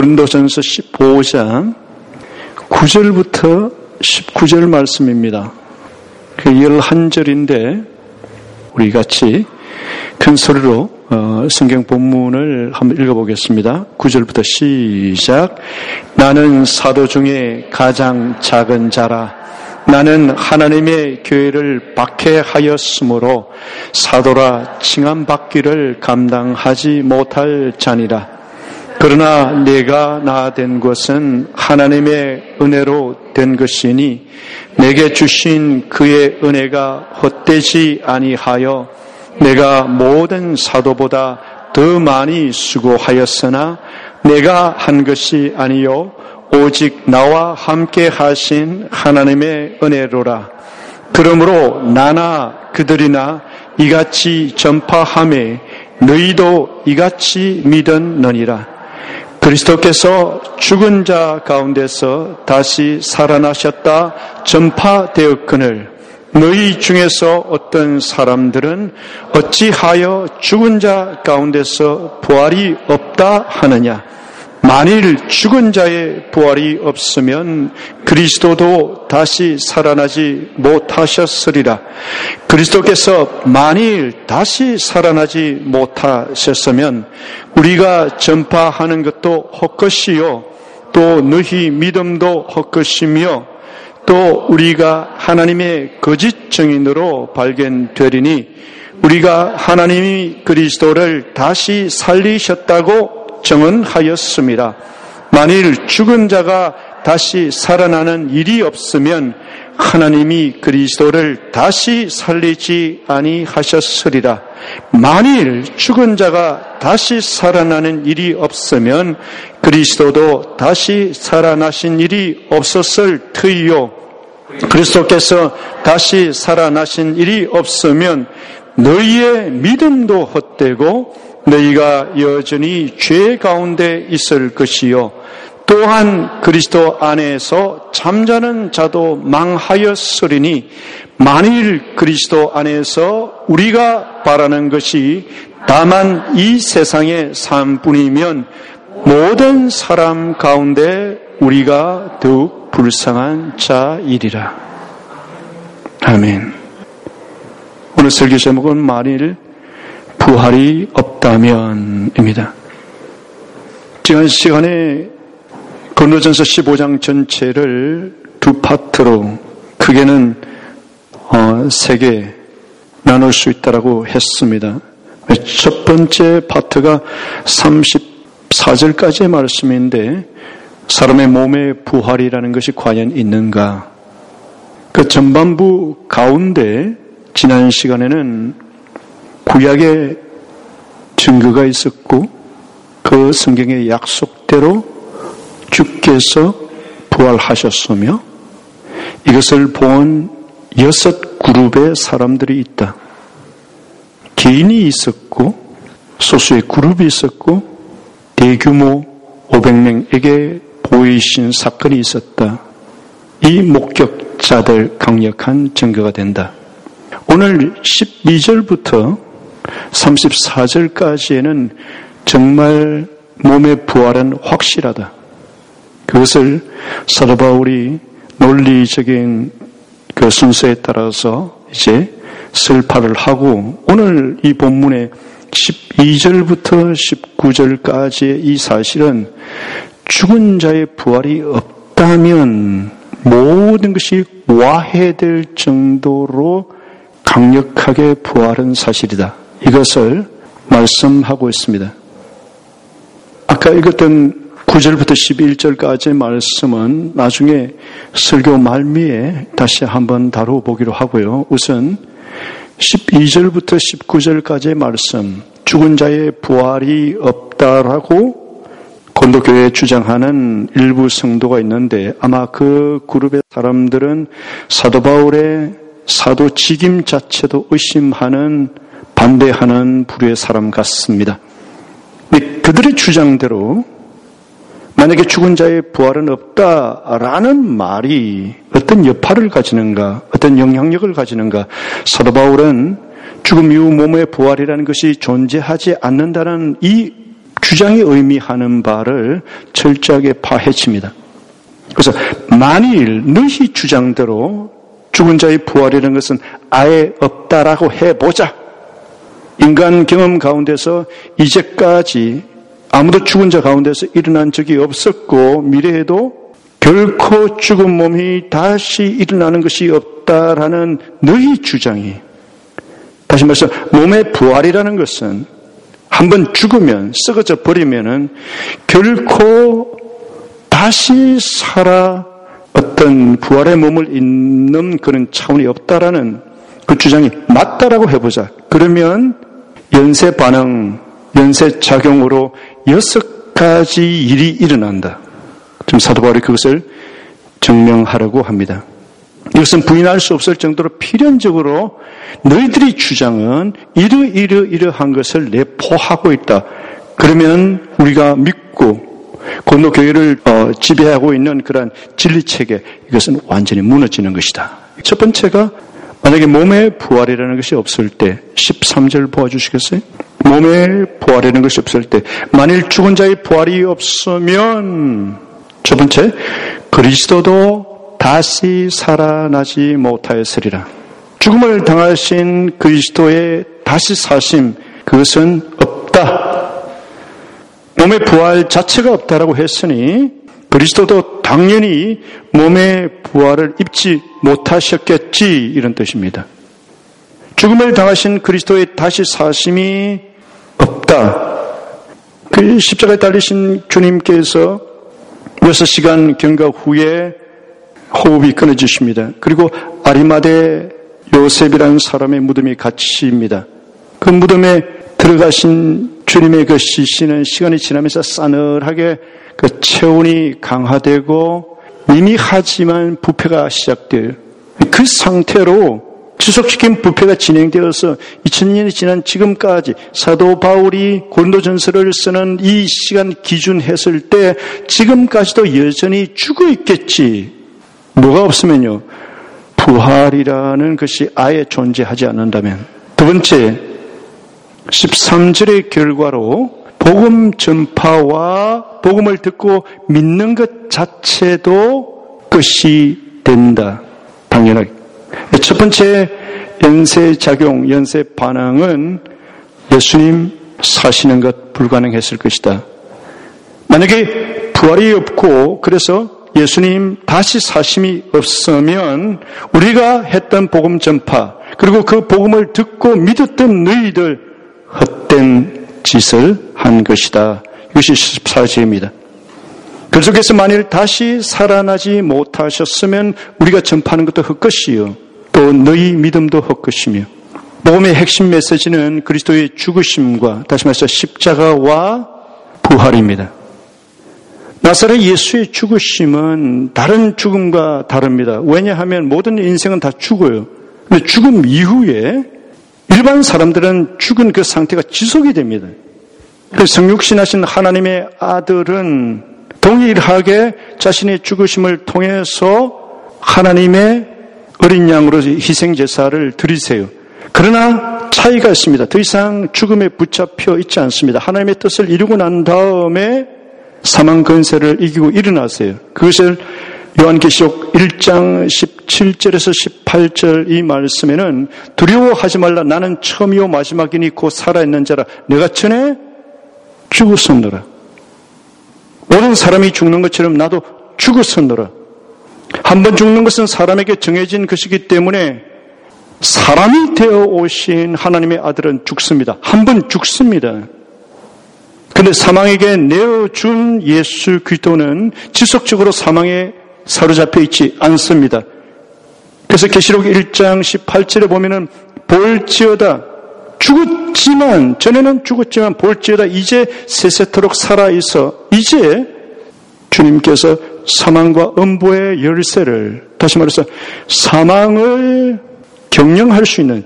고린도전서 15장 9절부터 19절 말씀입니다. 그 11절인데 우리 같이 큰 소리로 성경 본문을 한번 읽어보겠습니다. 9절부터 시작. 나는 사도 중에 가장 작은 자라. 나는 하나님의 교회를 박해하였으므로 사도라 칭함받기를 감당하지 못할 자니라. 그러나 내가 나된 것은 하나님의 은혜로 된 것이니 내게 주신 그의 은혜가 헛되지 아니하여 내가 모든 사도보다 더 많이 수고하였으나 내가 한 것이 아니요 오직 나와 함께 하신 하나님의 은혜로라. 그러므로 나나 그들이나 이같이 전파하매 너희도 이같이 믿었느니라. 그리스도께서 죽은 자 가운데서 다시 살아나셨다 전파되었거늘 너희 중에서 어떤 사람들은 어찌하여 죽은 자 가운데서 부활이 없다 하느냐. 만일 죽은 자의 부활이 없으면 그리스도도 다시 살아나지 못하셨으리라. 그리스도께서 만일 다시 살아나지 못하셨으면 우리가 전파하는 것도 헛것이요 또 너희 믿음도 헛것이며 또 우리가 하나님의 거짓 증인으로 발견되리니 우리가 하나님이 그리스도를 다시 살리셨다고 증언하였습니다. 만일 죽은 자가 다시 살아나는 일이 없으면 하나님이 그리스도를 다시 살리지 아니하셨으리라. 만일 죽은 자가 다시 살아나는 일이 없으면 그리스도도 다시 살아나신 일이 없었을 터이요. 그리스도께서 다시 살아나신 일이 없으면 너희의 믿음도 헛되고 너희가 여전히 죄 가운데 있을 것이요 또한 그리스도 안에서 잠자는 자도 망하였으리니 만일 그리스도 안에서 우리가 바라는 것이 다만 이 세상의 삶뿐이면 모든 사람 가운데 우리가 더욱 불쌍한 자이리라. 아멘. 오늘 설교 제목은 만일 부활이 없다면입니다. 지난 시간에 고린도전서 15장 전체를 두 파트로 크게는 3개 나눌 수 있다고 했습니다. 첫 번째 파트가 34절까지의 말씀인데 사람의 몸의 부활이라는 것이 과연 있는가? 그 전반부 가운데 지난 시간에는 구약의 증거가 있었고 그 성경의 약속대로 주께서 부활하셨으며 이것을 본 6그룹의 사람들이 있다. 개인이 있었고 소수의 그룹이 있었고 대규모 500명에게 보이신 사건이 있었다. 이 목격자들 강력한 증거가 된다. 오늘 12절부터 34절까지에는 정말 몸의 부활은 확실하다. 그것을 사도 바울이 논리적인 그 순서에 따라서 이제 설파를 하고 오늘 이 본문의 12절부터 19절까지의 이 사실은 죽은 자의 부활이 없다면 모든 것이 와해될 정도로 강력하게 부활한 사실이다. 이것을 말씀하고 있습니다. 아까 읽었던 9절부터 11절까지의 말씀은 나중에 설교 말미에 다시 한번 다뤄보기로 하고요. 우선 12절부터 19절까지의 말씀, 죽은 자의 부활이 없다라고 고린도교회에 주장하는 일부 성도가 있는데 아마 그 그룹의 사람들은 사도 바울의 사도 직임 자체도 의심하는 반대하는 부류의 사람 같습니다. 근데 그들의 주장대로 만약에 죽은 자의 부활은 없다라는 말이 어떤 여파를 가지는가, 어떤 영향력을 가지는가. 사도 바울은 죽음 이후 몸의 부활이라는 것이 존재하지 않는다는 이 주장이 의미하는 바를 철저하게 파헤칩니다. 그래서 만일 너희 주장대로 죽은 자의 부활이라는 것은 아예 없다라고 해보자. 인간 경험 가운데서 이제까지 아무도 죽은 자 가운데서 일어난 적이 없었고 미래에도 결코 죽은 몸이 다시 일어나는 것이 없다라는 너희 주장이, 다시 말해서 몸의 부활이라는 것은 한번 죽으면 썩어져 버리면은 결코 다시 살아 어떤 부활의 몸을 잇는 그런 차원이 없다라는 그 주장이 맞다라고 해보자. 그러면 연쇄 반응, 연쇄 작용으로 6가지 일이 일어난다. 지금 사도 바울이 그것을 증명하려고 합니다. 이것은 부인할 수 없을 정도로 필연적으로 너희들이 주장은 이러한 것을 내포하고 있다. 그러면 우리가 믿고 고린도교회를 지배하고 있는 그러한 진리체계, 이것은 완전히 무너지는 것이다. 첫 번째가 만약에 몸의 부활이라는 것이 없을 때, 13절 보아주시겠어요? 몸의 부활이라는 것이 없을 때, 만일 죽은 자의 부활이 없으면, 첫 번째, 그리스도도 다시 살아나지 못하였으리라. 죽음을 당하신 그리스도의 다시 사심, 그것은 없다. 몸의 부활 자체가 없다라고 했으니 그리스도도 당연히 몸의 부활을 입지 못하셨겠지, 이런 뜻입니다. 죽음을 당하신 그리스도의 다시 사심이 없다. 그 십자가에 달리신 주님께서 6시간 경과 후에 호흡이 끊어지십니다. 그리고 아리마대 요셉이라는 사람의 무덤이 갇힙니다. 그 무덤에 들어가신 주님의 그 시신은 시간이 지나면서 싸늘하게 그 체온이 강화되고 미미하지만 부패가 시작돼요. 그 상태로 지속적인 부패가 진행되어서 2000년이 지난 지금까지 사도 바울이 고린도전서를 쓰는 이 시간 기준했을 때 지금까지도 여전히 죽어 있겠지. 뭐가 없으면요, 부활이라는 것이 아예 존재하지 않는다면. 두 번째, 13절의 결과로 복음 전파와 복음을 듣고 믿는 것 자체도 끝이 된다. 당연하게. 첫 번째 연쇄작용, 연쇄 반응은 예수님 사시는 것 불가능했을 것이다. 만약에 부활이 없고 그래서 예수님 다시 사심이 없으면 우리가 했던 복음 전파, 그리고 그 복음을 듣고 믿었던 너희들 헛된 짓을 한 것이다. 이것이 14절입니다. 그속에서 만일 다시 살아나지 못하셨으면 우리가 전파하는 것도 헛것이요, 또 너희 믿음도 헛것이며, 복음의 핵심 메시지는 그리스도의 죽으심과 다시 말해서 십자가와 부활입니다. 나사렛 예수의 죽으심은 다른 죽음과 다릅니다. 왜냐하면 모든 인생은 다 죽어요. 근데 죽음 이후에 일반 사람들은 죽은 그 상태가 지속이 됩니다. 그래서 성육신하신 하나님의 아들은 동일하게 자신의 죽으심을 통해서 하나님의 어린 양으로 희생제사를 드리세요. 그러나 차이가 있습니다. 더 이상 죽음에 붙잡혀 있지 않습니다. 하나님의 뜻을 이루고 난 다음에 사망 권세를 이기고 일어나세요. 그것을 요한계시록 1장 17절에서 18절 이 말씀에는 두려워하지 말라, 나는 처음이요 마지막이니 곧 살아있는 자라, 내가 전에 죽었었노라. 모든 사람이 죽는 것처럼 나도 죽었었노라. 한 번 죽는 것은 사람에게 정해진 것이기 때문에 사람이 되어 오신 하나님의 아들은 죽습니다. 한 번 죽습니다. 그런데 사망에게 내어준 예수 그리스도는 지속적으로 사망에 사로잡혀 있지 않습니다. 그래서 계시록 1장 18절에 보면은 볼지어다, 죽었지만, 전에는 죽었지만 볼지어다 이제 세세토록 살아있어. 이제 주님께서 사망과 음부의 열쇠를, 다시 말해서 사망을 경영할 수 있는,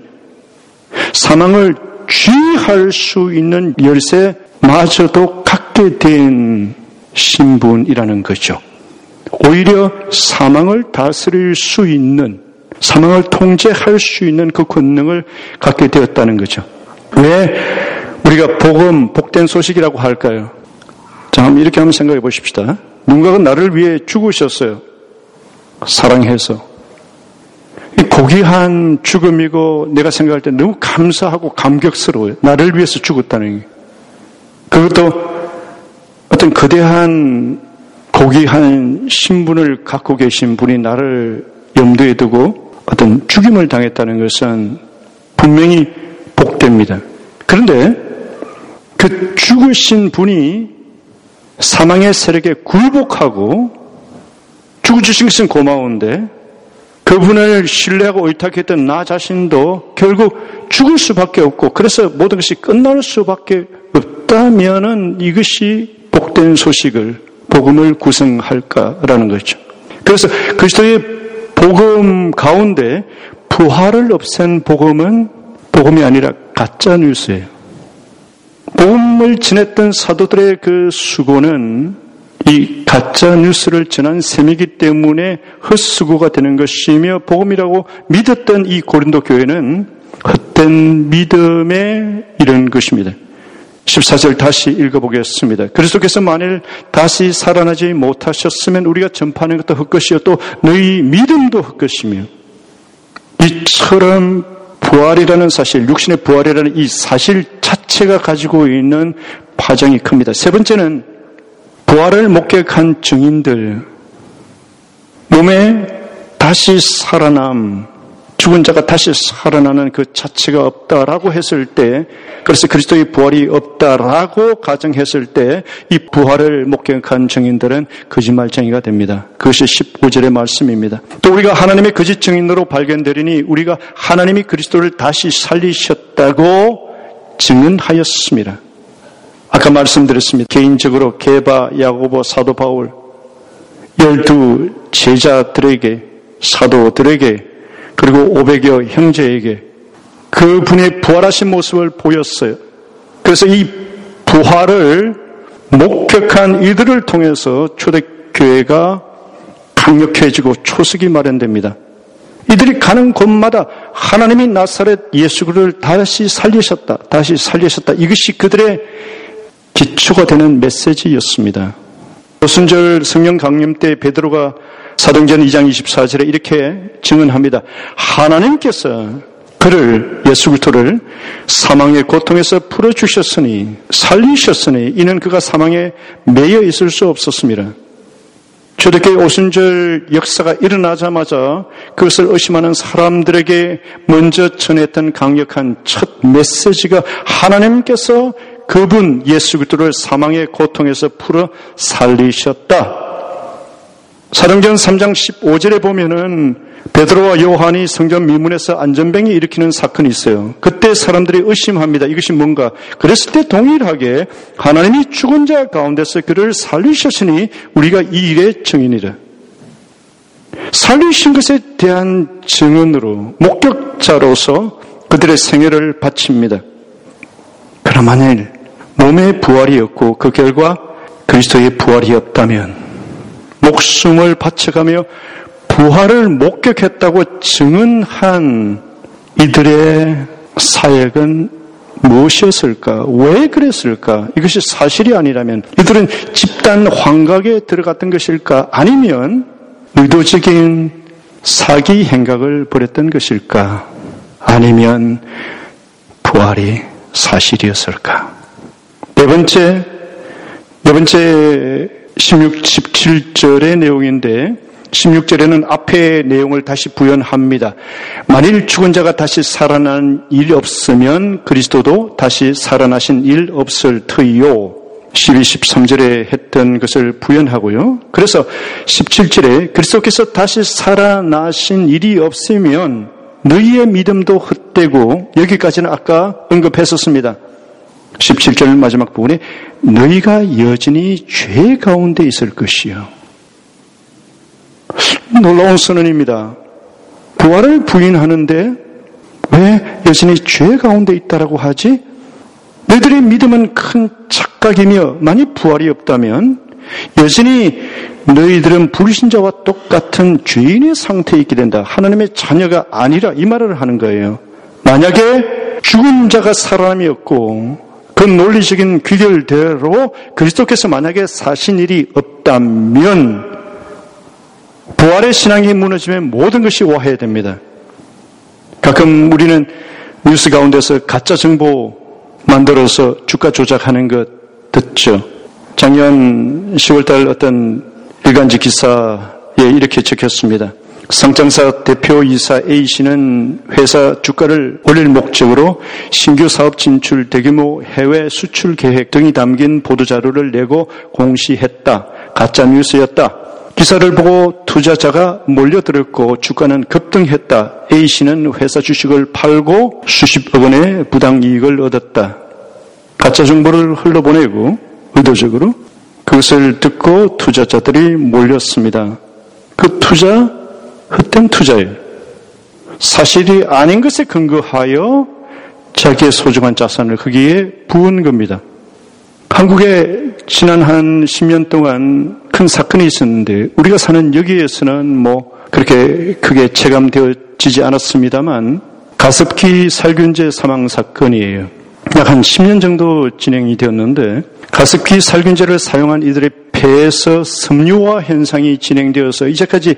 사망을 쥐할 수 있는 열쇠마저도 갖게 된 신분이라는 거죠. 오히려 사망을 다스릴 수 있는, 사망을 통제할 수 있는 그 권능을 갖게 되었다는 거죠. 왜? 우리가 복음, 복된 소식이라고 할까요? 자, 이렇게 한번 생각해 보십시다. 누군가가 나를 위해 죽으셨어요. 사랑해서. 고귀한 죽음이고 내가 생각할 때 너무 감사하고 감격스러워요. 나를 위해서 죽었다는 게. 그것도 어떤 거대한 고귀한 신분을 갖고 계신 분이 나를 염두에 두고 어떤 죽임을 당했다는 것은 분명히 복됩니다. 그런데 그 죽으신 분이 사망의 세력에 굴복하고 죽어주신 것은 고마운데 그분을 신뢰하고 의탁했던 나 자신도 결국 죽을 수밖에 없고 그래서 모든 것이 끝날 수밖에 없다면은 이것이 복된 소식을 복음을 구성할까라는 거죠. 그래서 그리스도의 복음 가운데 부활을 없앤 복음은 복음이 아니라 가짜 뉴스예요. 복음을 전했던 사도들의 그 수고는 이 가짜 뉴스를 전한 셈이기 때문에 헛수고가 되는 것이며 복음이라고 믿었던 이 고린도 교회는 헛된 믿음에 이른 것입니다. 14절 다시 읽어보겠습니다. 그리스도께서 만일 다시 살아나지 못하셨으면 우리가 전파하는 것도 헛것이요 또 너희 믿음도 헛것이며 이처럼 부활이라는 사실, 육신의 부활이라는 이 사실 자체가 가지고 있는 파장이 큽니다. 세 번째는 부활을 목격한 증인들, 몸에 다시 살아남, 죽은 자가 다시 살아나는 그 자체가 없다라고 했을 때, 그래서 그리스도의 부활이 없다라고 가정했을 때 이 부활을 목격한 증인들은 거짓말쟁이가 됩니다. 그것이 15절의 말씀입니다. 또 우리가 하나님의 거짓 증인으로 발견되리니 우리가 하나님이 그리스도를 다시 살리셨다고 증언하였습니다. 아까 말씀드렸습니다. 개인적으로 게바, 야고보, 사도 바울 12 제자들에게, 사도들에게, 그리고 500여 형제에게 그분의 부활하신 모습을 보였어요. 그래서 이 부활을 목격한 이들을 통해서 초대교회가 강력해지고 초석이 마련됩니다. 이들이 가는 곳마다 하나님이 나사렛 예수 그리스도를 다시 살리셨다. 이것이 그들의 기초가 되는 메시지였습니다. 오순절 성령 강림 때 베드로가 사도행전 2장 24절에 이렇게 증언합니다. 하나님께서 그를, 예수 그리스도를 사망의 고통에서 풀어주셨으니, 살리셨으니 이는 그가 사망에 매여 있을 수 없었습니다. 초대교회 오순절 역사가 일어나자마자 그것을 의심하는 사람들에게 먼저 전했던 강력한 첫 메시지가 하나님께서 그분 예수 그리스도를 사망의 고통에서 풀어 살리셨다. 사도행전 3장 15절에 보면은 베드로와 요한이 성전 미문에서 안전뱅이 일으키는 사건이 있어요. 그때 사람들이 의심합니다. 이것이 뭔가? 그랬을 때 동일하게 하나님이 죽은 자 가운데서 그를 살리셨으니 우리가 이 일의 증인이라. 살리신 것에 대한 증언으로 목격자로서 그들의 생애를 바칩니다. 그러나 만일 몸의 부활이 없고 그 결과 그리스도의 부활이 없다면 목숨을 바쳐가며 부활을 목격했다고 증언한 이들의 사역은 무엇이었을까? 왜 그랬을까? 이것이 사실이 아니라면 이들은 집단 환각에 들어갔던 것일까? 아니면 의도적인 사기 행각을 벌였던 것일까? 아니면 부활이 사실이었을까? 네 번째 16, 17절의 내용인데 16절에는 앞의 내용을 다시 부연합니다. 만일 죽은 자가 다시 살아난 일 없으면 그리스도도 다시 살아나신 일 없을 터이요. 12, 13절에 했던 것을 부연하고요. 그래서 17절에 그리스도께서 다시 살아나신 일이 없으면 너희의 믿음도 헛되고 여기까지는 아까 언급했었습니다. 17절 마지막 부분에 너희가 여전히 죄 가운데 있을 것이요. 놀라운 선언입니다. 부활을 부인하는데 왜 여전히 죄 가운데 있다라고 하지? 너희들의 믿음은 큰 착각이며 만일 부활이 없다면 여전히 너희들은 불신자와 똑같은 죄인의 상태에 있게 된다. 하나님의 자녀가 아니라 이 말을 하는 거예요. 만약에 죽은 자가 살아남이 없고 그 논리적인 귀결대로 그리스도께서 만약에 사신 일이 없다면 부활의 신앙이 무너지면 모든 것이 오해됩니다. 가끔 우리는 뉴스 가운데서 가짜 정보 만들어서 주가 조작하는 것 듣죠. 작년 10월달 어떤 일간지 기사에 이렇게 적혔습니다. 상장사 대표이사 A씨는 회사 주가를 올릴 목적으로 신규 사업 진출, 대규모 해외 수출 계획 등이 담긴 보도자료를 내고 공시했다. 가짜 뉴스였다. 기사를 보고 투자자가 몰려들었고 주가는 급등했다. A씨는 회사 주식을 팔고 수십억 원의 부당이익을 얻었다. 가짜 정보를 흘러보내고 의도적으로 그것을 듣고 투자자들이 몰렸습니다. 그 투자 헛된 투자예요. 사실이 아닌 것에 근거하여 자기의 소중한 자산을 거기에 부은 겁니다. 한국에 지난 한 10년 동안 큰 사건이 있었는데 우리가 사는 여기에서는 그렇게 크게 체감되어지지 않았습니다만 가습기 살균제 사망 사건이에요. 약 한 10년 정도 진행이 되었는데 가습기 살균제를 사용한 이들의 폐에서 섬유화 현상이 진행되어서 이제까지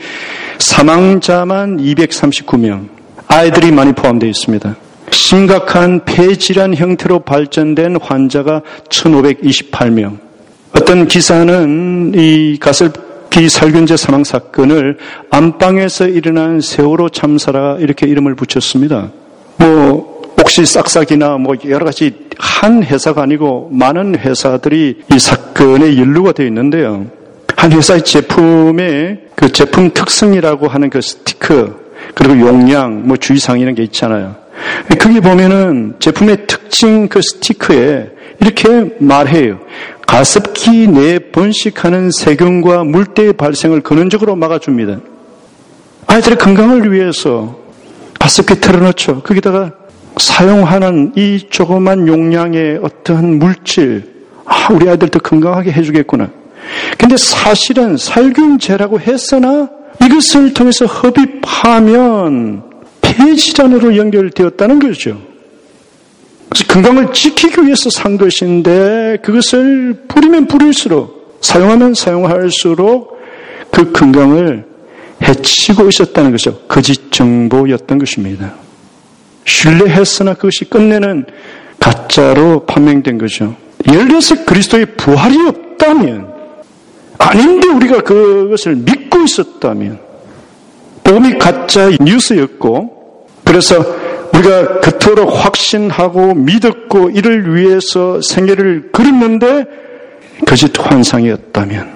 사망자만 239명, 아이들이 많이 포함되어 있습니다. 심각한 폐질환 형태로 발전된 환자가 1528명. 어떤 기사는 이 가습기 살균제 사망 사건을 안방에서 일어난 세월호 참사라 이렇게 이름을 붙였습니다. 혹시 싹싹이나 여러 가지 한 회사가 아니고 많은 회사들이 이 사건에 연루가 되어 있는데요. 한 회사의 제품의 그 제품 특성이라고 하는 그 스티커, 그리고 용량, 주의사항 이런 게 있잖아요. 거기 보면은 제품의 특징 그 스티커에 이렇게 말해요. 가습기 내에 번식하는 세균과 물때의 발생을 근원적으로 막아줍니다. 아이들의 건강을 위해서 가습기 틀어놓죠. 거기다가 사용하는 이 조그만 용량의 어떠한 물질, 우리 아이들 더 건강하게 해주겠구나. 근데 사실은 살균제라고 했으나 이것을 통해서 흡입하면 폐질환으로 연결되었다는 거죠. 그래서 건강을 지키기 위해서 산 것인데 그것을 뿌리면 뿌릴수록, 사용하면 사용할수록 그 건강을 해치고 있었다는 거죠. 거짓 정보였던 것입니다. 신뢰했으나 그것이 끝내는 가짜로 판명된 거죠. 예를 들어서 그리스도의 부활이 없다면, 아닌데 우리가 그것을 믿고 있었다면, 복음이 가짜 뉴스였고, 그래서 우리가 그토록 확신하고 믿었고 이를 위해서 생애를 그렸는데 거짓 환상이었다면,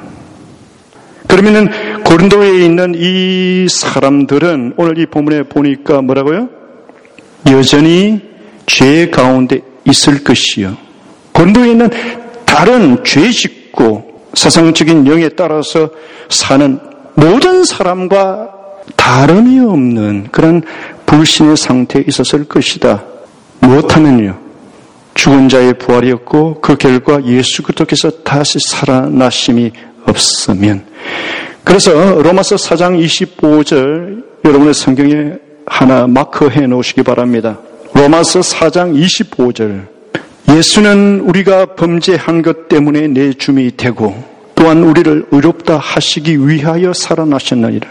그러면은 고린도에 있는 이 사람들은 오늘 이 본문에 보니까 뭐라고요? 여전히 죄 가운데 있을 것이요. 고린도에 있는 다른 죄 짓고 사상적인 영에 따라서 사는 모든 사람과 다름이 없는 그런 불신의 상태에 있었을 것이다. 무엇하면요? 죽은 자의 부활이었고 그 결과 예수 그리스도께서 다시 살아나심이 없으면. 그래서 로마서 4장 25절 여러분의 성경에 하나 마크해 놓으시기 바랍니다. 로마서 4장 25절. 예수는 우리가 범죄한 것 때문에 내 줌이 되고 또한 우리를 의롭다 하시기 위하여 살아나셨느니라.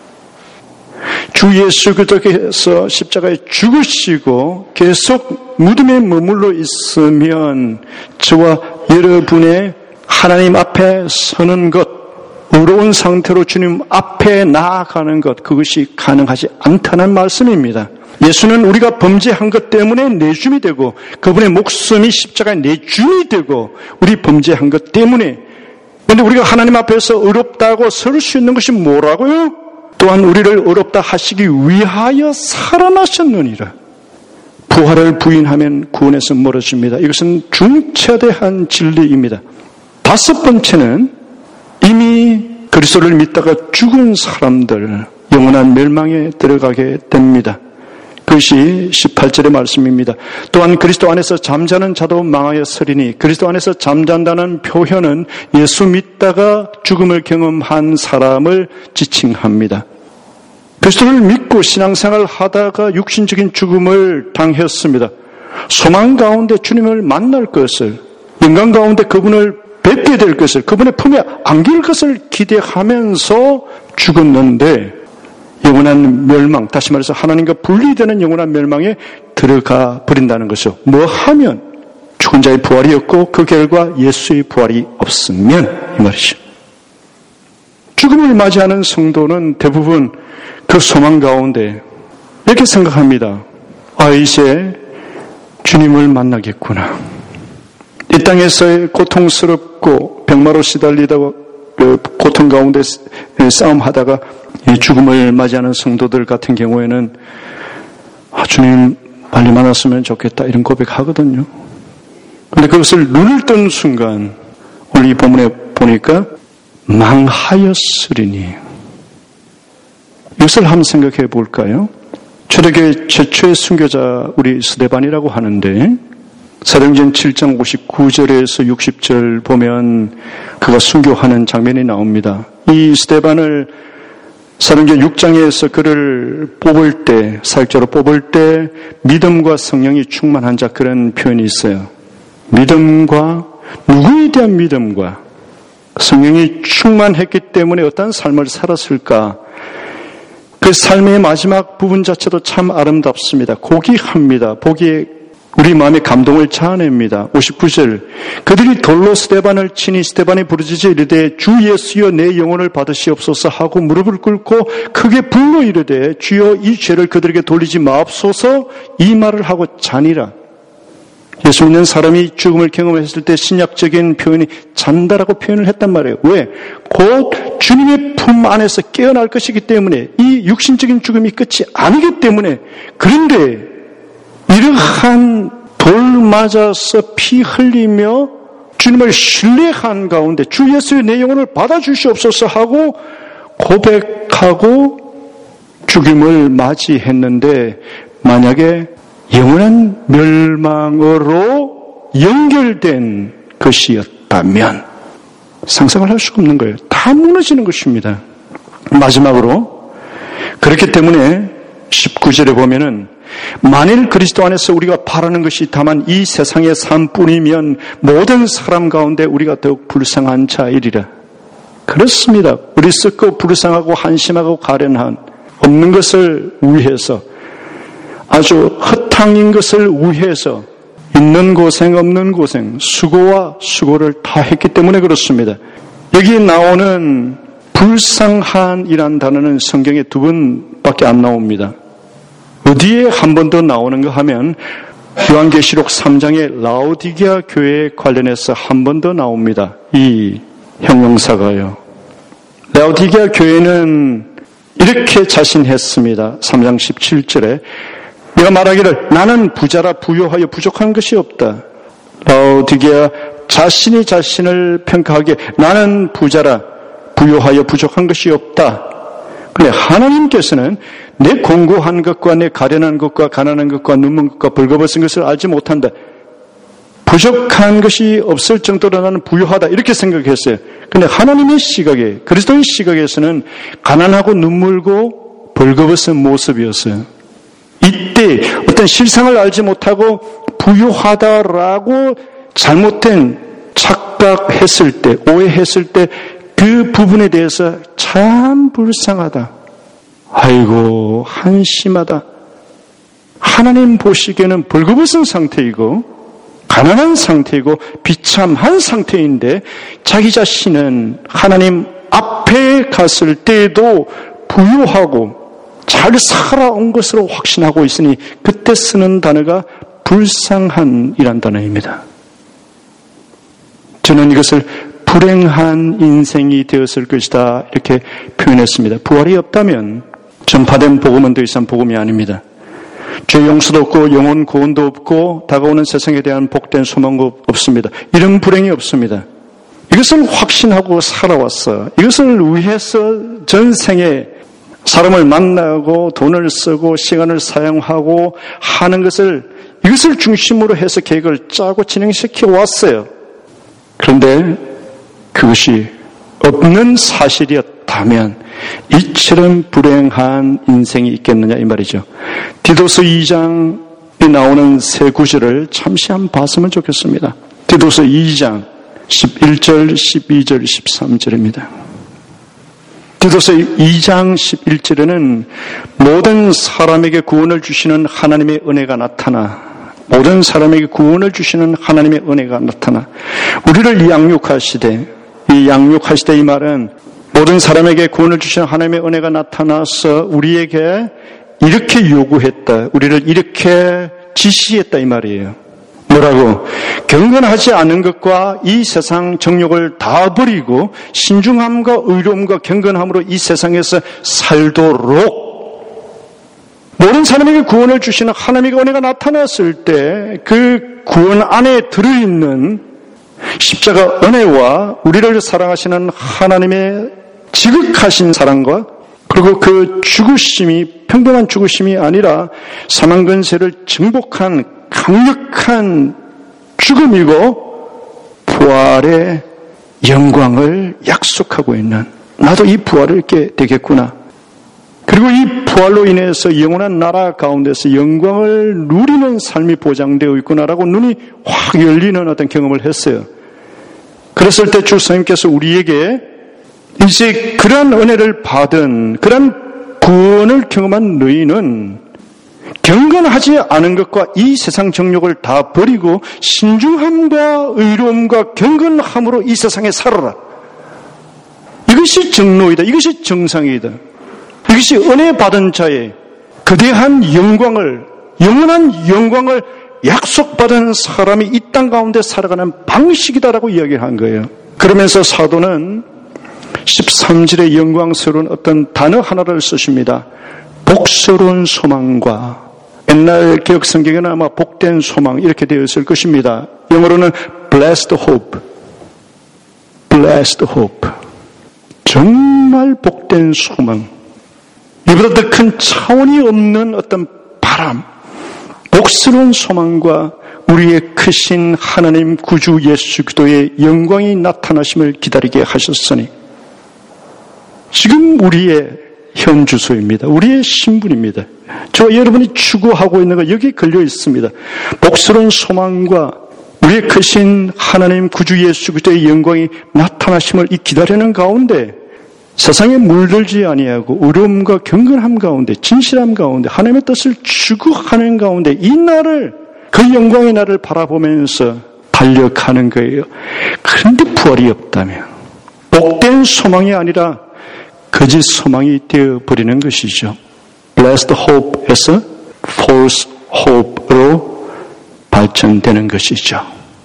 주 예수 그리스도께서 십자가에 죽으시고 계속 무덤에 머물러 있으면 저와 여러분의 하나님 앞에 서는 것, 의로운 상태로 주님 앞에 나아가는 것, 그것이 가능하지 않다는 말씀입니다. 예수는 우리가 범죄한 것 때문에 내줌이 되고 그분의 목숨이 십자가에 내줌이 되고 우리 범죄한 것 때문에, 그런데 우리가 하나님 앞에서 의롭다고 설 수 있는 것이 뭐라고요? 또한 우리를 의롭다 하시기 위하여 살아나셨느니라. 부활을 부인하면 구원에서 멀어집니다. 이것은 중차대한 진리입니다. 다섯 번째는 이미 그리스도를 믿다가 죽은 사람들, 영원한 멸망에 들어가게 됩니다. 그것이 18절의 말씀입니다. 또한 그리스도 안에서 잠자는 자도 망하였으리니, 그리스도 안에서 잠잔다는 표현은 예수 믿다가 죽음을 경험한 사람을 지칭합니다. 그리스도를 믿고 신앙생활을 하다가 육신적인 죽음을 당했습니다. 소망 가운데 주님을 만날 것을, 영광 가운데 그분을 뵙게 될 것을, 그분의 품에 안길 것을 기대하면서 죽었는데 영원한 멸망, 다시 말해서 하나님과 분리되는 영원한 멸망에 들어가 버린다는 것이죠. 뭐 하면? 죽은 자의 부활이 없고 그 결과 예수의 부활이 없으면 이 말이죠. 죽음을 맞이하는 성도는 대부분 그 소망 가운데 이렇게 생각합니다. 아, 이제 주님을 만나겠구나. 이 땅에서의 고통스럽고 병마로 시달리다가 고통 가운데 싸움하다가 죽음을 맞이하는 성도들 같은 경우에는 주님 빨리 만났으면 좋겠다 이런 고백하거든요. 그런데 그것을 눈을 뜬 순간 오늘 이 본문에 보니까 망하였으리니, 이것을 한번 생각해 볼까요? 초대교회 최초의 순교자 우리 스데반이라고 하는데 사도행전 7장 59절에서 60절 보면 그가 순교하는 장면이 나옵니다. 이 스데반을 사도행전 6장에서 그를 뽑을 때, 사역자로 뽑을 때 믿음과 성령이 충만한 자, 그런 표현이 있어요. 믿음과, 누구에 대한 믿음과 성령이 충만했기 때문에 어떤 삶을 살았을까? 그 삶의 마지막 부분 자체도 참 아름답습니다. 고귀합니다. 보기에 우리 마음의 감동을 자아냅니다. 59절, 그들이 돌로 스데반을 치니 스데반이 부르짖어 이르되 주 예수여 내 영혼을 받으시옵소서 하고 무릎을 꿇고 크게 불러 이르되 주여 이 죄를 그들에게 돌리지 마옵소서, 이 말을 하고 자니라. 예수 믿는 사람이 죽음을 경험했을 때 신약적인 표현이 잔다라고 표현을 했단 말이에요. 왜? 곧 주님의 품 안에서 깨어날 것이기 때문에, 이 육신적인 죽음이 끝이 아니기 때문에. 그런데 이러한 돌 맞아서 피 흘리며 주님을 신뢰한 가운데 주 예수의 내 영혼을 받아주시옵소서 하고 고백하고 죽임을 맞이했는데, 만약에 영원한 멸망으로 연결된 것이었다면 상상을 할 수가 없는 거예요. 다 무너지는 것입니다. 마지막으로, 그렇기 때문에 19절에 보면은 만일 그리스도 안에서 우리가 바라는 것이 다만 이 세상의 삶뿐이면 모든 사람 가운데 우리가 더욱 불쌍한 자이리라. 그렇습니다. 우리 썩고 불쌍하고 한심하고 가련한, 없는 것을 위해서, 아주 허탕인 것을 위해서 있는 고생 없는 고생, 수고와 수고를 다 했기 때문에 그렇습니다. 여기 나오는 불쌍한이란 단어는 성경에 2번밖에 안 나옵니다. 어디에 한 번 더 나오는가 하면 요한계시록 3장의 라오디게아 교회에 관련해서 한 번 더 나옵니다. 이 형용사가요. 라오디게아 교회는 이렇게 자신했습니다. 3장 17절에 내가 말하기를 나는 부자라 부요하여 부족한 것이 없다. 라오디게아 자신이 자신을 평가하기에 나는 부자라 부요하여 부족한 것이 없다. 그런데 하나님께서는 내 공고한 것과 내 가련한 것과 가난한 것과 눈먼 것과 벌거벗은 것을 알지 못한다. 부족한 것이 없을 정도로 나는 부유하다, 이렇게 생각했어요. 그런데 하나님의 시각에, 그리스도의 시각에서는 가난하고 눈물고 벌거벗은 모습이었어요. 이때 어떤 실상을 알지 못하고 부유하다라고 잘못된 착각했을 때, 오해했을 때 그 부분에 대해서 참 불쌍하다, 아이고 한심하다, 하나님 보시기에는 벌거벗은 상태이고 가난한 상태이고 비참한 상태인데 자기 자신은 하나님 앞에 갔을 때에도 부유하고 잘 살아온 것으로 확신하고 있으니 그때 쓰는 단어가 불쌍한이란 단어입니다. 저는 이것을 불행한 인생이 되었을 것이다 이렇게 표현했습니다. 부활이 없다면 전파된 복음은 더 이상 복음이 아닙니다. 죄 용서도 없고 영혼 구원도 없고 다가오는 세상에 대한 복된 소망도 없습니다. 이런 불행이 없습니다. 이것을 확신하고 살아왔어. 이것을 위해서 전생에 사람을 만나고 돈을 쓰고 시간을 사용하고 하는 것을, 이것을 중심으로 해서 계획을 짜고 진행시켜 왔어요. 그런데 그것이 없는 사실이었다면 이처럼 불행한 인생이 있겠느냐 이 말이죠. 디도서 2장 이 나오는 세 구절을 잠시 한번 봤으면 좋겠습니다. 디도서 2장 11절, 12절, 13절입니다. 디도서 2장 11절에는 모든 사람에게 구원을 주시는 하나님의 은혜가 나타나, 모든 사람에게 구원을 주시는 하나님의 은혜가 나타나 우리를 양육하시되, 이 양육하시되 이 말은 모든 사람에게 구원을 주시는 하나님의 은혜가 나타나서 우리에게 이렇게 요구했다, 우리를 이렇게 지시했다 이 말이에요. 뭐라고? 경건하지 않은 것과 이 세상 정욕을 다 버리고 신중함과 의로움과 경건함으로 이 세상에서 살도록, 모든 사람에게 구원을 주시는 하나님의 은혜가 나타났을 때 그 구원 안에 들어있는 십자가 은혜와 우리를 사랑하시는 하나님의 지극하신 사랑과, 그리고 그 죽으심이 평범한 죽으심이 아니라 사망 근세를 정복한 강력한 죽음이고 부활의 영광을 약속하고 있는, 나도 이 부활을 얻게 되겠구나, 그리고 이 부활로 인해서 영원한 나라 가운데서 영광을 누리는 삶이 보장되어 있구나라고 눈이 확 열리는 어떤 경험을 했어요. 그랬을 때 주 선생님께서 우리에게 이제 그러한 은혜를 받은, 그러한 구원을 경험한 너희는 경건하지 않은 것과 이 세상 정욕을 다 버리고 신중함과 의로움과 경건함으로 이 세상에 살아라. 이것이 정로이다. 이것이 정상이다. 이것이 은혜 받은 자의 거대한 영광을, 영원한 영광을 약속받은 사람이 이 땅 가운데 살아가는 방식이다라고 이야기를 한 거예요. 그러면서 사도는 13절의 영광스러운 어떤 단어 하나를 쓰십니다. 복스러운 소망과, 옛날 개혁 성경에는 아마 복된 소망 이렇게 되어 있을 것입니다. 영어로는 blessed hope, blessed hope, 정말 복된 소망, 이보다 더 큰 차원이 없는 어떤 바람, 복스러운 소망과 우리의 크신 하나님 구주 예수 그리스도의 영광이 나타나심을 기다리게 하셨으니, 지금 우리의 현 주소입니다. 우리의 신분입니다. 저와 여러분이 추구하고 있는 거 여기 걸려 있습니다. 복스러운 소망과 우리의 크신 하나님 구주 예수 그리스도의 영광이 나타나심을 이 기다리는 가운데 세상에 물들지 아니하고 의로움과 경건함 가운데, 진실함 가운데, 하나님의 뜻을 추구하는 가운데 이 날을, 그 영광의 날을 바라보면서 달려가는 거예요. 그런데 부활이 없다면 복된 소망이 아니라 거짓 소망이 되어버리는 것이죠. Blessed hope에서 false hope로 발전되는 것이죠.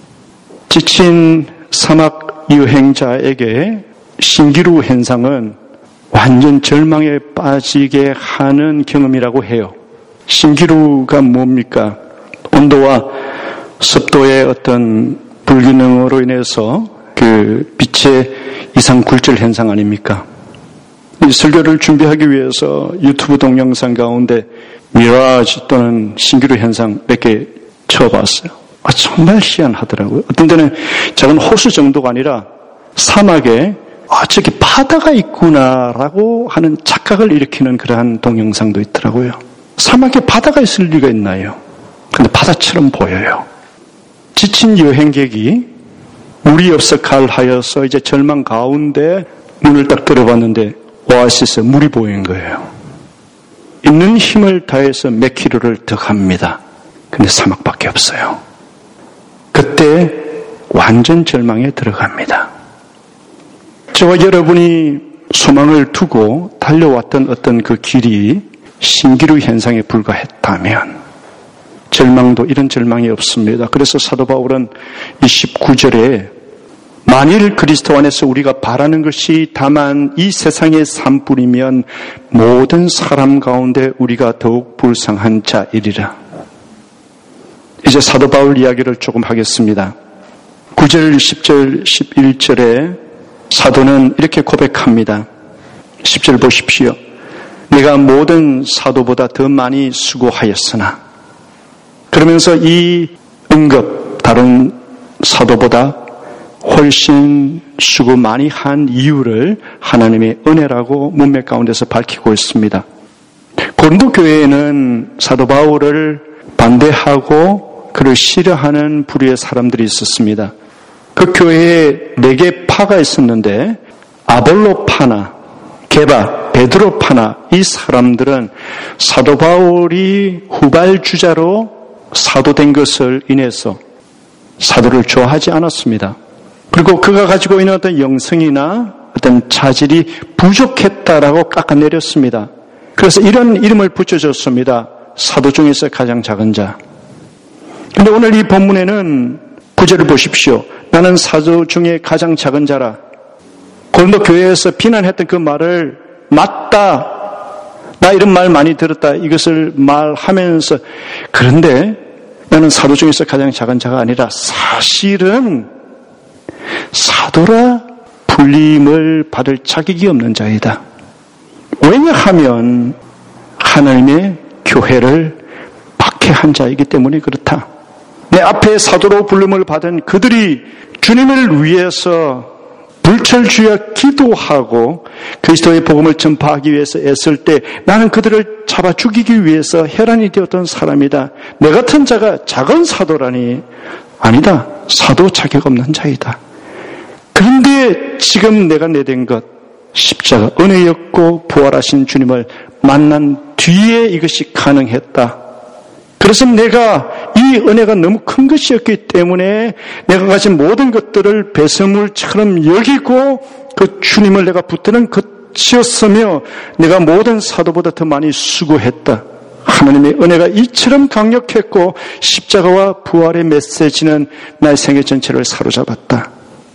지친 사막 여행자에게 신기루 현상은 완전 절망에 빠지게 하는 경험이라고 해요. 신기루가 뭡니까? 온도와 습도의 어떤 불균형으로 인해서 그 빛의 이상 굴절 현상 아닙니까? 이 설교를 준비하기 위해서 유튜브 동영상 가운데 미라지 또는 신기루 현상 몇 개 쳐봤어요. 정말 희한하더라고요. 어떤 데는 작은 호수 정도가 아니라 사막에 저기 바다가 있구나라고 하는 착각을 일으키는 그러한 동영상도 있더라고요. 사막에 바다가 있을 리가 있나요? 근데 바다처럼 보여요. 지친 여행객이 물이 없어 갈하여서 이제 절망 가운데 눈을 딱 들어봤는데 오아시스에 물이 보인 거예요. 있는 힘을 다해서 몇 킬로를 더 갑니다. 근데 사막밖에 없어요. 그때 완전 절망에 들어갑니다. 저와 여러분이 소망을 두고 달려왔던 어떤 그 길이 신기루 현상에 불과했다면 절망도 이런 절망이 없습니다. 그래서 사도 바울은 이 19절에 만일 그리스도 안에서 우리가 바라는 것이 다만 이 세상의 산뿐이면 모든 사람 가운데 우리가 더욱 불쌍한 자이리라. 이제 사도 바울 이야기를 조금 하겠습니다. 9절, 10절, 11절에 사도는 이렇게 고백합니다. 10절 보십시오. 내가 모든 사도보다 더 많이 수고하였으나, 그러면서 이 다른 사도보다 훨씬 수고 많이 한 이유를 하나님의 은혜라고 문맥 가운데서 밝히고 있습니다. 고린도 교회에는 사도 바울을 반대하고 그를 싫어하는 부류의 사람들이 있었습니다. 그 교회에 4개 파가 있었는데 아볼로파나, 게바, 베드로파나 이 사람들은 사도 바울이 후발주자로 사도된 것을 인해서 사도를 좋아하지 않았습니다. 그리고 그가 가지고 있는 어떤 영성이나 어떤 자질이 부족했다라고 깎아내렸습니다. 그래서 이런 이름을 붙여줬습니다. 사도 중에서 가장 작은 자. 근데 오늘 이 본문에는 구절을 보십시오. 나는 사도 중에 가장 작은 자라. 고린도 교회에서 비난했던 그 말을 맞다. 나 이런 말 많이 들었다. 이것을 말하면서 그런데 나는 사도 중에서 가장 작은 자가 아니라 사실은 사도라 불림을 받을 자격이 없는 자이다. 왜냐하면 하나님의 교회를 박해한 자이기 때문에 그렇다. 내 앞에 사도로 불림을 받은 그들이 주님을 위해서 불철주야 기도하고 그리스도의 복음을 전파하기 위해서 애쓸 때 나는 그들을 잡아 죽이기 위해서 혈안이 되었던 사람이다. 내 같은 자가 작은 사도라니 아니다. 사도 자격 없는 자이다. 그런데 지금 내가 내댄 것 십자가 은혜였고 부활하신 주님을 만난 뒤에 이것이 가능했다. 그래서 내가 이 은혜가 너무 큰 것이었기 때문에 내가 가진 모든 것들을 배설물처럼 여기고 그 주님을 내가 붙드는 것이었으며 내가 모든 사도보다 더 많이 수고했다. 하나님의 은혜가 이처럼 강력했고 십자가와 부활의 메시지는 나의 생애 전체를 사로잡았다.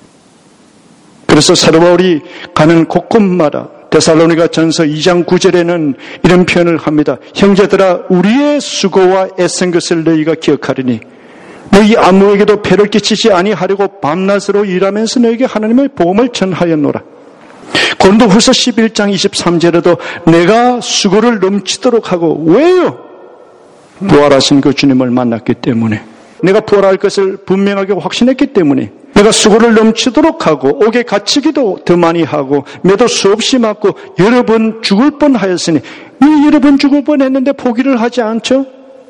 그래서 사도 바울이 가는 곳곳마다 데살로니가 전서 2장 9절에는 이런 표현을 합니다. 형제들아 우리의 수고와 애쓴 것을 너희가 기억하리니 너희 아무에게도 폐를 끼치지 아니하려고 밤낮으로 일하면서 너희에게 하나님의 복음을 전하였노라. 고린도후서 11장 23절에도 내가 수고를 넘치도록 하고 왜요? 부활하신 그 주님을 만났기 때문에 내가 부활할 것을 분명하게 확신했기 때문에 내가 수고를 넘치도록 하고 옥에 갇히기도 더 많이 하고 매도 수없이 맞고 여러 번 죽을 뻔하였으니 왜 여러 번 죽을 뻔했는데 포기를 하지 않죠?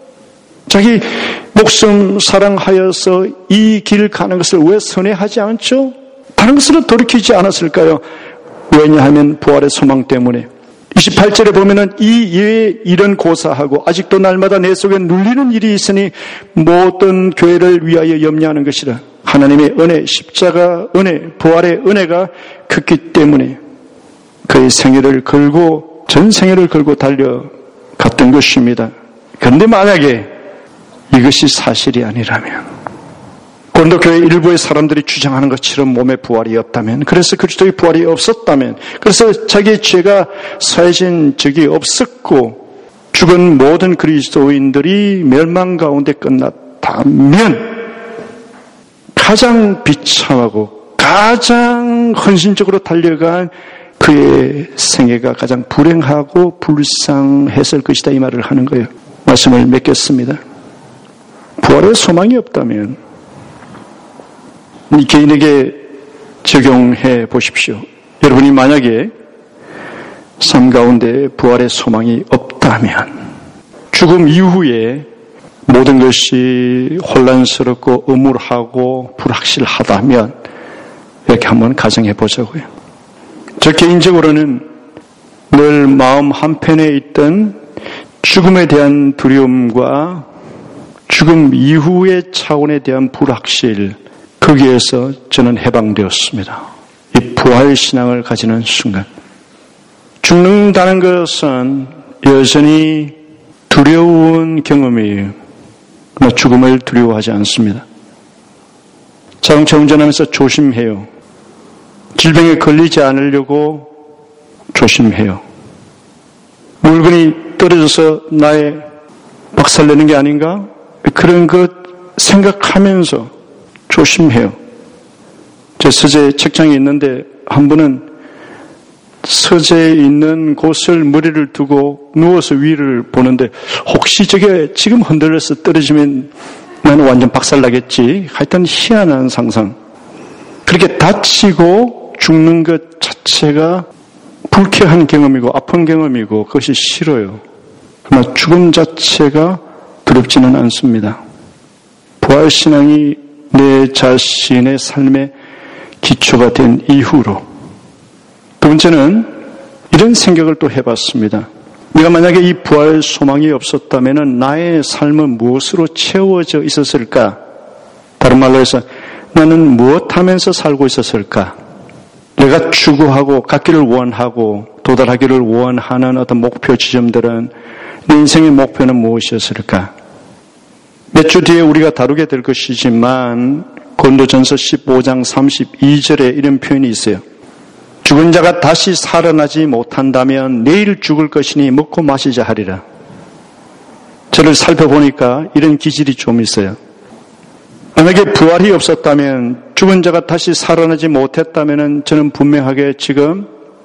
자기 목숨 사랑하여서 이 길 가는 것을 왜 선회하지 않죠? 다른 것으로 돌이키지 않았을까요? 왜냐하면 부활의 소망 때문에 28절에 보면은 이 일은 고사하고 아직도 날마다 내 속에 눌리는 일이 있으니 모든 교회를 위하여 염려하는 것이라. 하나님의 은혜, 십자가 은혜, 부활의 은혜가 컸기 때문에 그의 생애를 걸고 전 생애를 걸고 달려갔던 것입니다. 그런데 만약에 이것이 사실이 아니라면 고린도 교회 일부의 사람들이 주장하는 것처럼 몸에 부활이 없다면, 그래서 그리스도의 부활이 없었다면, 그래서 자기의 죄가 사해진 적이 없었고 죽은 모든 그리스도인들이 멸망 가운데 끝났다면 가장 비참하고 가장 헌신적으로 달려간 그의 생애가 가장 불행하고 불쌍했을 것이다 이 말을 하는 거예요. 말씀을 맺겠습니다. 부활의 소망이 없다면 이 개인에게 적용해 보십시오. 여러분이 만약에 삶 가운데 부활의 소망이 없다면 죽음 이후에 모든 것이 혼란스럽고 음울하고 불확실하다면 이렇게 한번 가정해 보자고요. 저 개인적으로는 늘 마음 한편에 있던 죽음에 대한 두려움과 죽음 이후의 차원에 대한 불확실, 거기에서 저는 해방되었습니다. 이 부활신앙을 가지는 순간 죽는다는 것은 여전히 두려운 경험이에요. 그러나 죽음을 두려워하지 않습니다. 자동차 운전하면서 조심해요. 질병에 걸리지 않으려고 조심해요. 물건이 떨어져서 나의 박살내는 게 아닌가? 그런 것 생각하면서 조심해요. 제 서재 책장에 있는데 한 분은 서재에 있는 곳을 머리를 두고 누워서 위를 보는데 혹시 저게 지금 흔들려서 떨어지면 나는 완전 박살나겠지. 하여튼 희한한 상상. 그렇게 다치고 죽는 것 자체가 불쾌한 경험이고 아픈 경험이고 그것이 싫어요. 그러나 죽음 자체가 두렵지는 않습니다. 부활신앙이 내 자신의 삶의 기초가 된 이후로 두 번째는 이런 생각을 또 해봤습니다. 내가 만약에 이 부활 소망이 없었다면 나의 삶은 무엇으로 채워져 있었을까? 다른 말로 해서 나는 무엇하면서 살고 있었을까? 내가 추구하고 갖기를 원하고 도달하기를 원하는 어떤 목표 지점들은 내 인생의 목표는 무엇이었을까? 몇 주 뒤에 우리가 다루게 될 것이지만 고린도전서 15장 32절에 이런 표현이 있어요. 죽은 자가 다시 살아나지 못한다면 내일 죽을 것이니 먹고 마시자 하리라. 저를 살펴보니까 이런 기질이 좀 있어요. 만약에 부활이 없었다면, 죽은 자가 다시 살아나지 못했다면 저는 분명하게 지금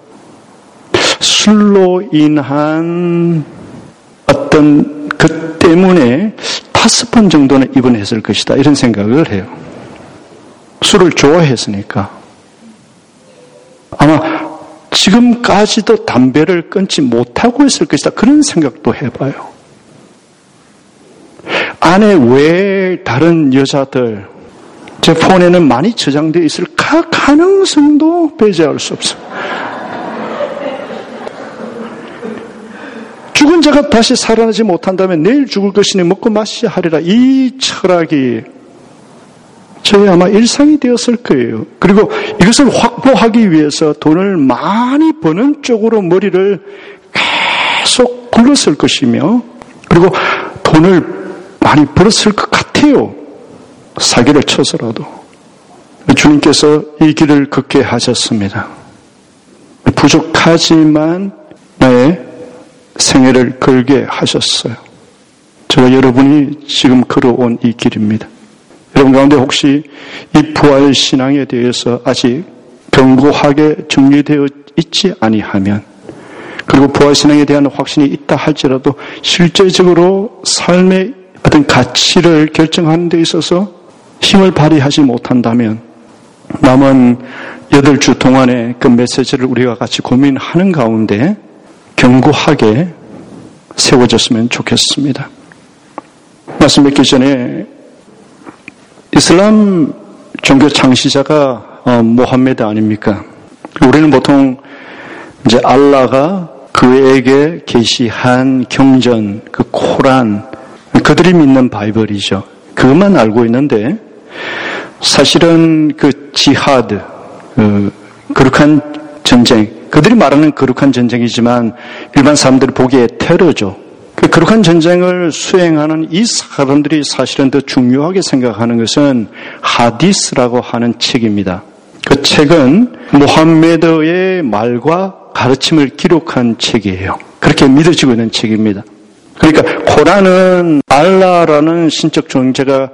술로 인한 어떤 그 때문에 5번 정도는 입원했을 것이다, 이런 생각을 해요. 술을 좋아했으니까. 아마 지금까지도 담배를 끊지 못하고 있을 것이다, 그런 생각도 해봐요. 안에 왜 다른 여자들, 제 폰에는 많이 저장되어 있을 가능성도 배제할 수 없어요. 죽은 자가 다시 살아나지 못한다면 내일 죽을 것이니 먹고 마시자 하리라. 이 철학이 저희 아마 일상이 되었을 거예요. 그리고 이것을 확보하기 위해서 돈을 많이 버는 쪽으로 머리를 계속 굴렀을 것이며, 그리고 돈을 많이 벌었을 것 같아요. 사기를 쳐서라도. 주님께서 이 길을 걷게 하셨습니다. 부족하지만 나의 생애를 걸게 하셨어요. 저와 여러분이 지금 걸어온 이 길입니다. 여러분 가운데 혹시 이 부활 신앙에 대해서 아직 견고하게 정리되어 있지 아니하면, 그리고 부활 신앙에 대한 확신이 있다 할지라도 실제적으로 삶의 어떤 가치를 결정하는 데 있어서 힘을 발휘하지 못한다면 남은 8주 동안의 그 메시지를 우리가 같이 고민하는 가운데 견고하게 세워졌으면 좋겠습니다. 말씀 맺기 전에 이슬람 종교 창시자가 모함메드 아닙니까? 우리는 보통 이제 알라가 그에게 계시한 경전, 그 코란, 그들이 믿는 바이블이죠. 그것만 알고 있는데 사실은 그 지하드, 거룩한 전쟁, 그들이 말하는 거룩한 전쟁이지만 일반 사람들이 보기에 테러죠. 그 거룩한 전쟁을 수행하는 이 사람들이 사실은 더 중요하게 생각하는 것은 하디스라고 하는 책입니다. 그 책은 모함메드의 말과 가르침을 기록한 책이에요. 그렇게 믿어지고 있는 책입니다. 그러니까 코란은 알라라는 신적 존재가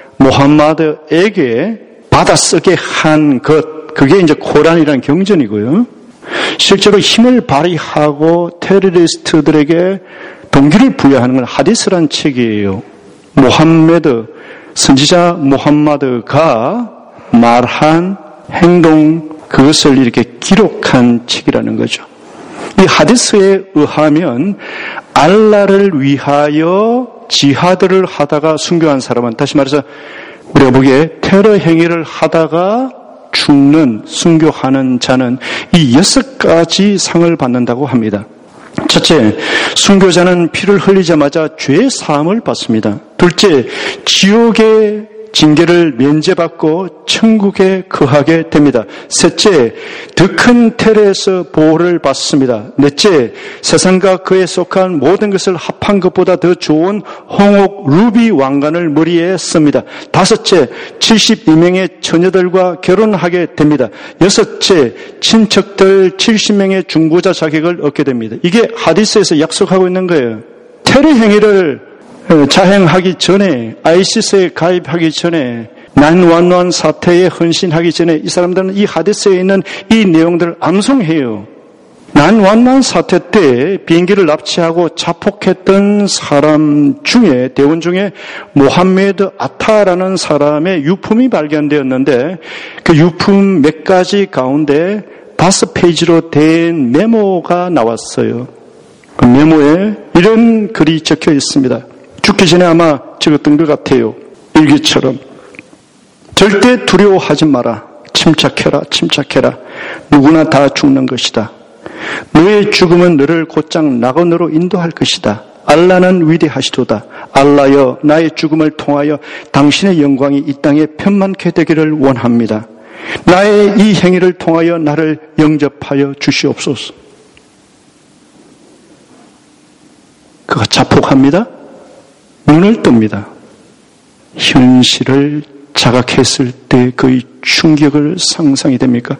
모함마드에게 받아쓰게 한 것, 그게 이제 코란이라는 경전이고요. 실제로 힘을 발휘하고 테러리스트들에게 동기를 부여하는 건 하디스라는 책이에요. 모함메드, 선지자 모함마드가 말한 행동, 그것을 이렇게 기록한 책이라는 거죠. 이 하디스에 의하면 알라를 위하여 지하드를 하다가 순교한 사람은, 다시 말해서 우리가 보기에 테러 행위를 하다가 죽는, 순교하는 자는 이 6가지 상을 받는다고 합니다. 첫째, 순교자는 피를 흘리자마자 죄 사함을 받습니다. 둘째, 지옥의 징계를 면제받고 천국에 거하게 됩니다. 셋째, 더 큰 테러에서 보호를 받습니다. 넷째, 세상과 그에 속한 모든 것을 합한 것보다 더 좋은 홍옥 루비 왕관을 머리에 씁니다. 다섯째, 72명의 처녀들과 결혼하게 됩니다. 여섯째, 친척들 70명의 중보자 자격을 얻게 됩니다. 이게 하디스에서 약속하고 있는 거예요. 테러 행위를 자행하기 전에, 아이시스에 가입하기 전에, 911 사태에 헌신하기 전에 이 사람들은 이 하디스에 있는 이 내용들을 암송해요. 911 사태 때 비행기를 납치하고 자폭했던 사람 중에, 대원 중에 모함메드 아타라는 사람의 유품이 발견되었는데 그 유품 몇 가지 가운데 5페이지로 된 메모가 나왔어요. 그 메모에 이런 글이 적혀 있습니다. 죽기 전에 아마 적었던 것 같아요. 일기처럼. 절대 두려워하지 마라. 침착해라, 침착해라. 누구나 다 죽는 것이다. 너의 죽음은 너를 곧장 낙원으로 인도할 것이다. 알라는 위대하시도다. 알라여, 나의 죽음을 통하여 당신의 영광이 이 땅에 편만케 되기를 원합니다. 나의 이 행위를 통하여 나를 영접하여 주시옵소서. 그가 자폭합니다. 눈을 뜹니다. 현실을 자각했을 때 그의 충격을 상상이 됩니까?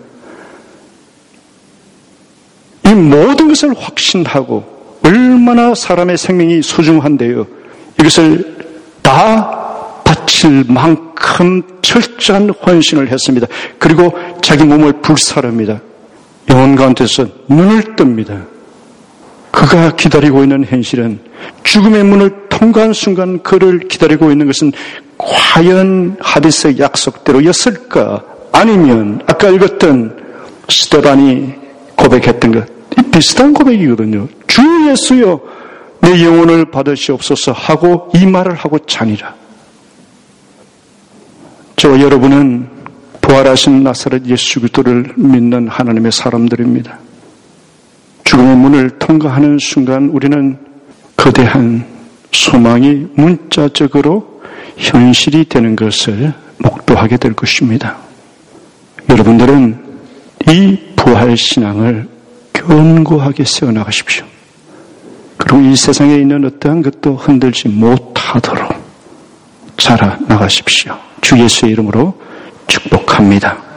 이 모든 것을 확신하고 얼마나 사람의 생명이 소중한데요. 이것을 다 바칠 만큼 철저한 헌신을 했습니다. 그리고 자기 몸을 불사릅니다. 영혼 가운데서 눈을 뜹니다. 그가 기다리고 있는 현실은 죽음의 문을 통과한 순간 그를 기다리고 있는 것은 과연 하디스의 약속대로였을까? 아니면 아까 읽었던 스데반이 고백했던 것, 비슷한 고백이거든요. 주 예수여, 내 영혼을 받으시옵소서 하고 이 말을 하고 자니라. 저와 여러분은 부활하신 나사렛 예수 그리스도를 믿는 하나님의 사람들입니다. 죽음의 문을 통과하는 순간 우리는 거대한 소망이 문자적으로 현실이 되는 것을 목도하게 될 것입니다. 여러분들은 이 부활신앙을 견고하게 세워나가십시오. 그리고 이 세상에 있는 어떠한 것도 흔들지 못하도록 자라나가십시오. 주 예수의 이름으로 축복합니다.